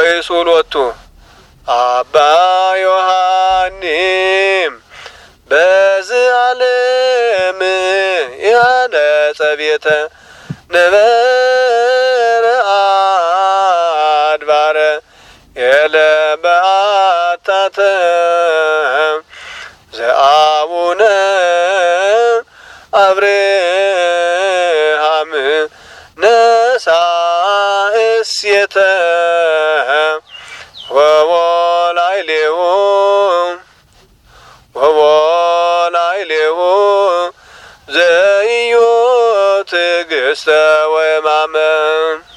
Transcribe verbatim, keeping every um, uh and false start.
ወይሱሎቱ አባ ዮሐኒም በዚህ ዓለም ያነጸ ቤተ ነበረ አድባረ የለበአታተ ዘአቡነ አብርሃም ነሣ እሴተ ወወላይሌሁ ወወላይሌሁ ዘኢዮ ትዕግሥተ ወሕማመ